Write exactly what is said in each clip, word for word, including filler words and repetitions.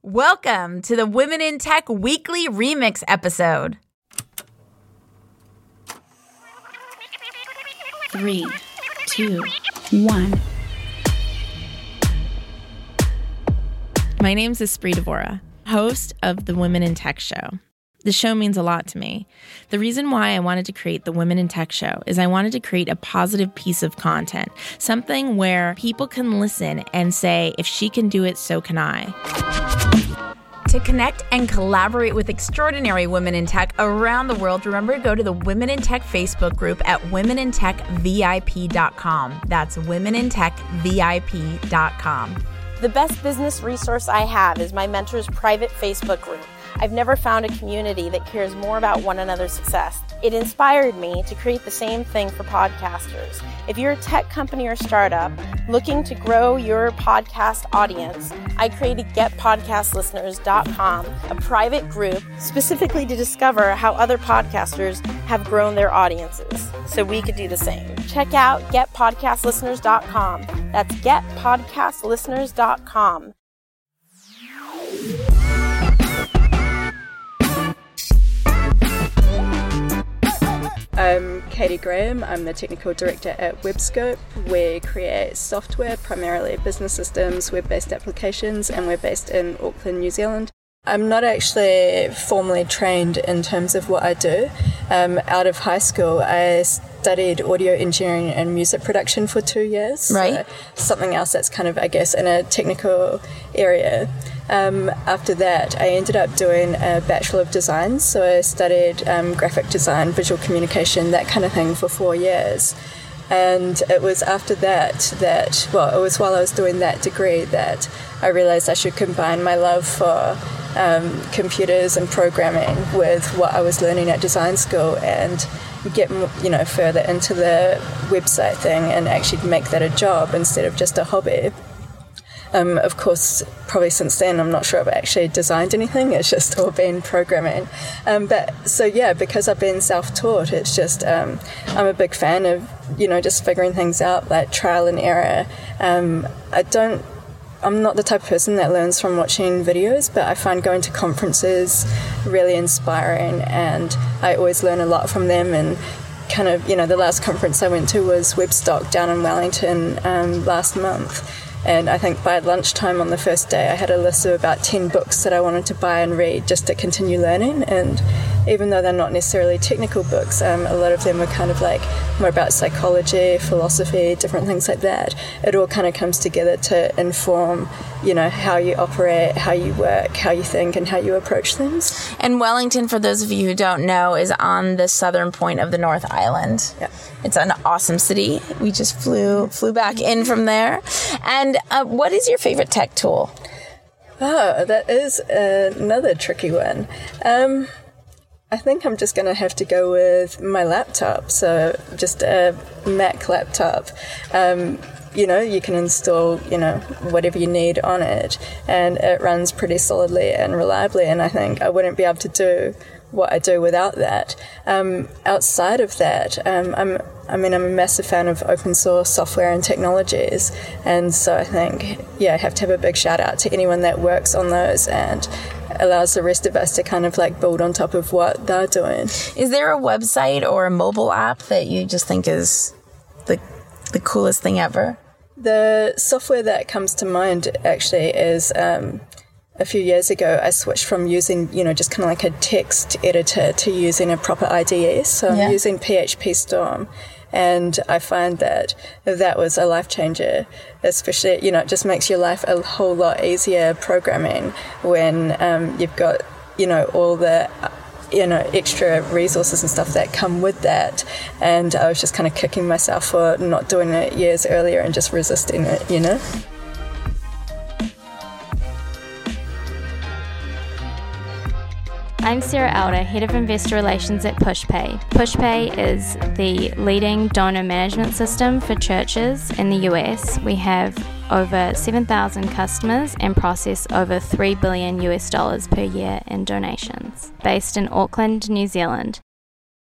Welcome to the Women in Tech Weekly Remix episode. Three, two, one. My name's Espree Devora, host of the Women in Tech Show. The show means a lot to me. The reason why I wanted to create the Women in Tech Show is I wanted to create a positive piece of content, something where people can listen and say, if she can do it, so can I. To connect and collaborate with extraordinary women in tech around the world, remember to go to the Women in Tech Facebook group at women in tech V I P dot com. That's women in tech V I P dot com. The best business resource I have is my mentor's private Facebook group. I've never found a community that cares more about one another's success. It inspired me to create the same thing for podcasters. If you're a tech company or startup looking to grow your podcast audience, I created get podcast listeners dot com, a private group specifically to discover how other podcasters have grown their audiences, so we could do the same. Check out get podcast listeners dot com. That's get podcast listeners dot com. I'm Katie Graham. I'm the Technical Director at WebScope. We create software, primarily business systems, web-based applications, and we're based in Auckland, New Zealand. I'm not actually formally trained in terms of what I do. Um, out of high school, I studied audio engineering and music production for two years. Right. So something else that's kind of, I guess, in a technical area. Um, after that, I ended up doing a Bachelor of Design. So I studied um, graphic design, visual communication, that kind of thing for four years. And it was after that that, well, it was while I was doing that degree that I realized I should combine my love for um, computers and programming with what I was learning at design school and get, you know, further into the website thing and actually make that a job instead of just a hobby. Um, of course, probably since then, I'm not sure I've actually designed anything. It's just all been programming. Um, but so, yeah, because I've been self-taught, it's just, um, I'm a big fan of, you know, just figuring things out, like trial and error. Um, I don't, I'm not the type of person that learns from watching videos, but I find going to conferences really inspiring, and I always learn a lot from them. And kind of, you know, the last conference I went to was Webstock down in Wellington um, last month. And I think by lunchtime on the first day, I had a list of about ten books that I wanted to buy and read just to continue learning. And even though they're not necessarily technical books, um, a lot of them were kind of like more about psychology, philosophy, different things like that. It all kind of comes together to inform, you know, how you operate, how you work, how you think, and how you approach things. And Wellington, for those of you who don't know, is on the southern point of the North Island. Yeah. It's an awesome city. We just flew flew back in from there. And uh, what is your favorite tech tool? Oh, that is another tricky one. Um, I think I'm just going to have to go with my laptop. So just a Mac laptop. Um, you know, you can install, you know, whatever you need on it, and it runs pretty solidly and reliably. And I think I wouldn't be able to do what I do without that. Um, outside of that, um, I'm, I mean, I'm a massive fan of open source software and technologies. And so I think, yeah, I have to have a big shout out to anyone that works on those and allows the rest of us to kind of like build on top of what they're doing. Is there a website or a mobile app that you just think is the the coolest thing ever? The software that comes to mind actually is um, a few years ago I switched from using, you know, just kind of like a text editor to using a proper I D E. So Yeah. I'm using P H P Storm. And I find that that was a life changer, especially, you know, it just makes your life a whole lot easier programming when um, you've got, you know, all the, you know, extra resources and stuff that come with that. And I was just kind of kicking myself for not doing it years earlier and just resisting it, you know? I'm Sarah Elder, Head of Investor Relations at PushPay. PushPay is the leading donor management system for churches in the U S. We have over seven thousand customers and process over three billion U S dollars per year in donations, based in Auckland, New Zealand.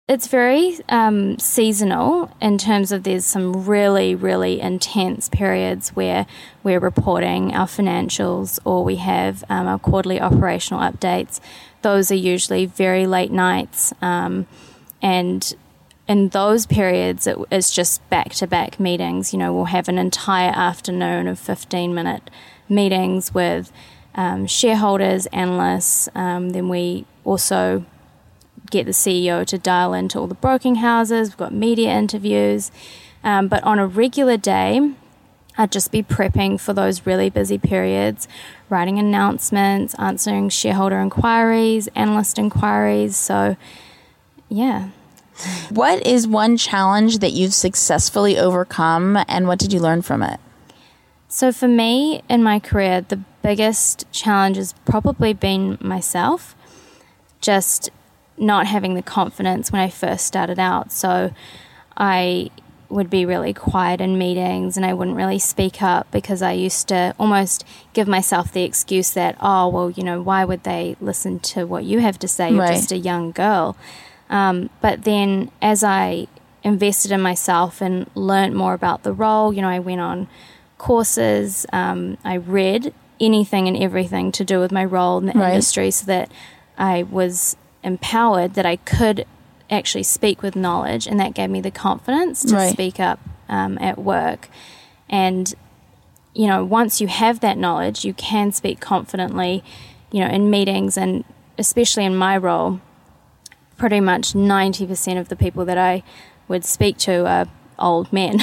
It's very um, seasonal in terms of there's some really, really intense periods where we're reporting our financials or we have um, our quarterly operational updates. Those are usually very late nights, um, and in those periods it, it's just back-to-back meetings. You know, we'll have an entire afternoon of fifteen-minute meetings with um, shareholders, analysts. Um, then we also get the C E O to dial into all the broking houses. We've got media interviews. Um, but on a regular day, I'd just be prepping for those really busy periods, writing announcements, answering shareholder inquiries, analyst inquiries. So, yeah. What is one challenge that you've successfully overcome, and what did you learn from it? So for me, in my career, the biggest challenge has probably been myself. Just not having the confidence when I first started out. So I would be really quiet in meetings and I wouldn't really speak up because I used to almost give myself the excuse that, oh, well, you know, why would they listen to what you have to say? You're right. just a young girl. Um, but then as I invested in myself and learnt more about the role, you know, I went on courses, um, I read anything and everything to do with my role in the right. industry so that I was empowered that I could actually speak with knowledge, and that gave me the confidence to right. speak up um, at work. And, you know, once you have that knowledge, you can speak confidently, you know, in meetings, and especially in my role, pretty much ninety percent of the people that I would speak to are old men.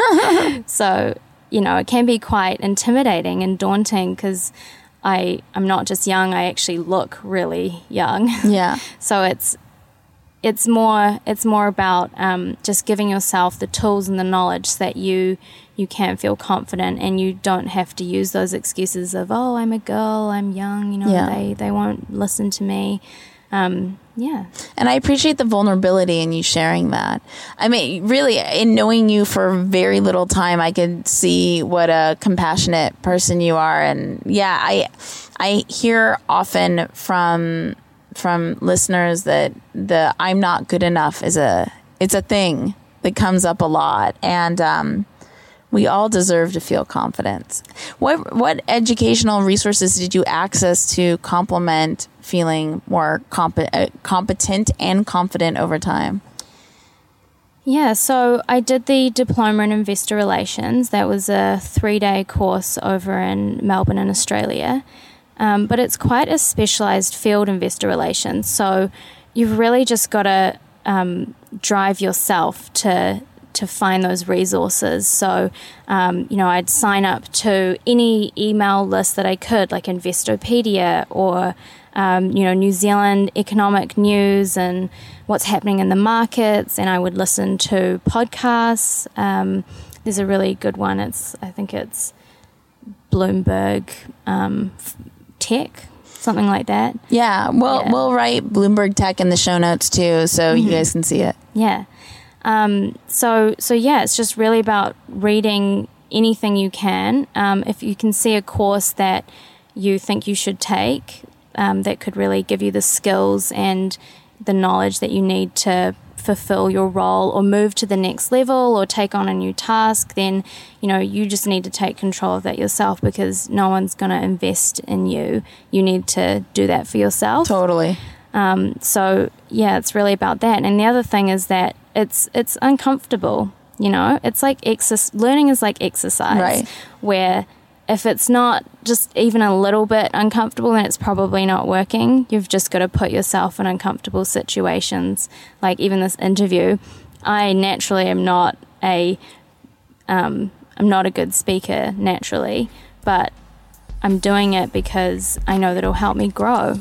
So, you know, it can be quite intimidating and daunting because I, I'm not just young, I actually look really young. Yeah. So it's it's more it's more about um, just giving yourself the tools and the knowledge so that you you can feel confident and you don't have to use those excuses of, oh, I'm a girl, I'm young, you know, yeah. they, they won't listen to me. Um, yeah. And I appreciate the vulnerability in you sharing that. I mean, really, in knowing you for very little time, I could see what a compassionate person you are. And yeah, I I hear often from from listeners that the I'm not good enough is a it's a thing that comes up a lot. And um, we all deserve to feel confidence. What what educational resources did you access to complement feeling more comp- uh, competent and confident over time? Yeah, so I did the Diploma in Investor Relations. That was a three-day course over in Melbourne in Australia. Um, but it's quite a specialised field, investor relations. So you've really just got to um, drive yourself to to find those resources. So, um, you know, I'd sign up to any email list that I could, like Investopedia or, um, you know, New Zealand economic news and what's happening in the markets. And I would listen to podcasts. Um, there's a really good one. It's, I think it's Bloomberg um, Tech, something like that. Yeah. Well, Yeah. we'll write Bloomberg Tech in the show notes too, so Mm-hmm. you guys can see it. Yeah. Um, so, so yeah, it's just really about reading anything you can. Um, if you can see a course that you think you should take, um, that could really give you the skills and the knowledge that you need to fulfill your role or move to the next level or take on a new task, then, you know, you just need to take control of that yourself because no one's going to invest in you. You need to do that for yourself. Totally. Um, so yeah, it's really about that. And the other thing is that it's it's uncomfortable. You know, it's like exercise. Learning is like exercise, Right. where if it's not just even a little bit uncomfortable, then it's probably not working. You've just got to put yourself in uncomfortable situations. Like even this interview, I naturally am not a um, I'm not a good speaker naturally, but I'm doing it because I know that it'll help me grow.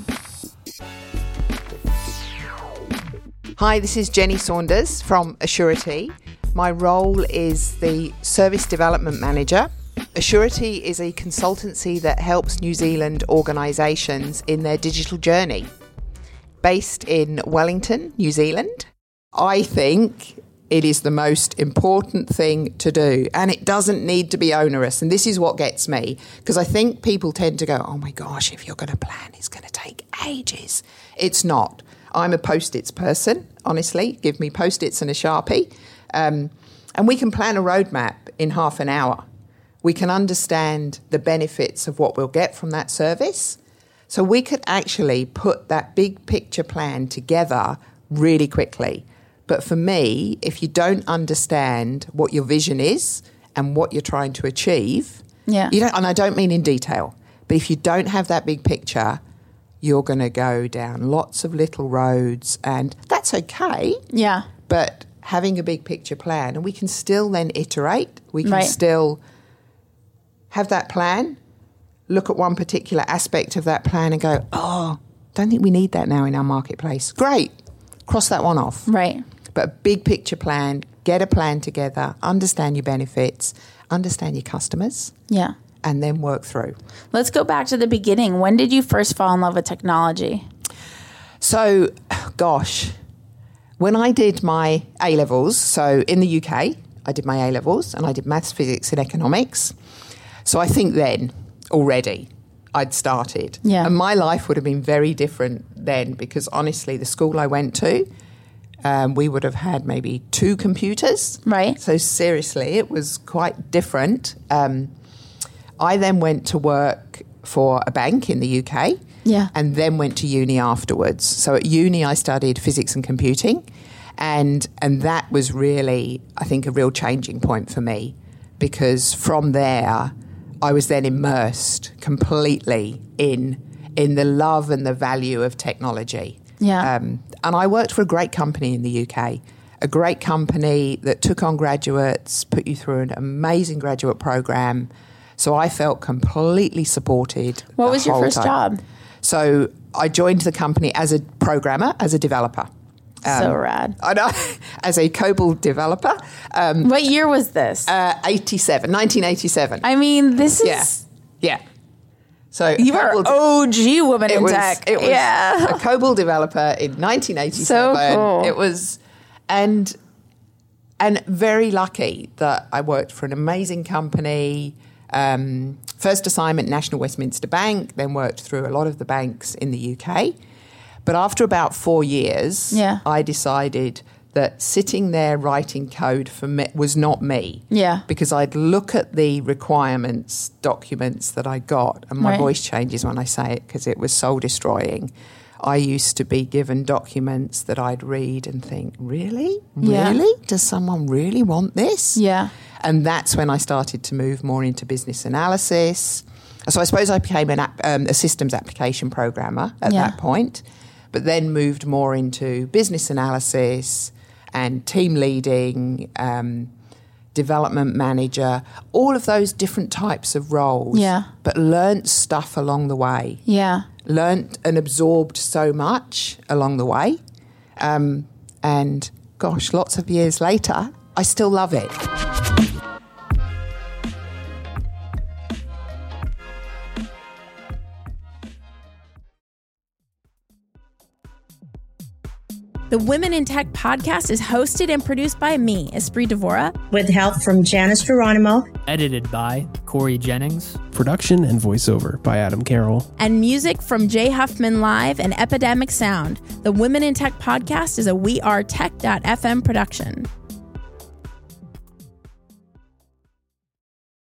Hi, this is Jenny Saunders from Assurity. My role is the Service Development Manager. Assurity is a consultancy that helps New Zealand organisations in their digital journey. Based in Wellington, New Zealand, I think It is the most important thing to do, and it doesn't need to be onerous. And this is what gets me, because I think people tend to go, oh my gosh, if you're going to plan, it's going to take ages. It's not. I'm a Post-its person, honestly. Give me Post-its and a Sharpie. Um, and we can plan a roadmap in half an hour. We can understand the benefits of what we'll get from that service. So we could actually put that big picture plan together really quickly. But for me, if you don't understand what your vision is and what you're trying to achieve, yeah. you don't, and I don't mean in detail, but if you don't have that big picture, you're going to go down lots of little roads, and that's okay. Yeah. But having a big picture plan, and we can still then iterate, we can right. still have that plan, look at one particular aspect of that plan and go, oh, don't think we need that now in our marketplace. Great. Cross that one off. Right. But a big picture plan, get a plan together, understand your benefits, understand your customers. Yeah. And then work through. Let's go back to the beginning. When did you first fall in love with technology? So, gosh, when I did my A-levels, so in the U K, I did my A-levels and I did maths, physics and economics. So I think then already I'd started. Yeah. And my life would have been very different then, because honestly, the school I went to, um, we would have had maybe two computers. Right. So seriously, it was quite different. Um, I then went to work for a bank in the U K. Yeah. And then went to uni afterwards. So at uni, I studied physics and computing. And and that was really, I think, a real changing point for me, because from there, I was then immersed completely in in the love and the value of technology. Yeah. Um, and I worked for a great company in the U K, a great company that took on graduates, put you through an amazing graduate program. So I felt completely supported. What was your first job? So I joined the company as a programmer, as a developer. Um, so rad. I know, as a COBOL developer. Um, what year was this? Uh, eighty-seven, nineteen eighty-seven. I mean, this is... Yeah, yeah. So you are COBOL O G woman it in was, tech. It was yeah. a COBOL developer in nineteen eighty-seven. So cool. It was, and and very lucky that I worked for an amazing company. Um, first assignment, National Westminster Bank, then worked through a lot of the banks in the U K. But after about four years, yeah. I decided that sitting there writing code for me was not me. Yeah. Because I'd look at the requirements documents that I got, and my right. voice changes when I say it because it was soul destroying. I used to be given documents that I'd read and think, really? Yeah. Really? Does someone really want this? Yeah. And that's when I started to move more into business analysis. So I suppose I became an app, um, a systems application programmer at yeah. that point, but then moved more into business analysis and team leading, um, development manager, all of those different types of roles. Yeah. But learnt stuff along the way. Yeah. Learnt and absorbed so much along the way. Um, and gosh, lots of years later, I still love it. The Women in Tech podcast is hosted and produced by me, Esprit Devora, with help from Janice Geronimo. Edited by Corey Jennings. Production and voiceover by Adam Carroll. And music from Jay Huffman Live and Epidemic Sound. The Women in Tech podcast is a We Are Tech dot f m production.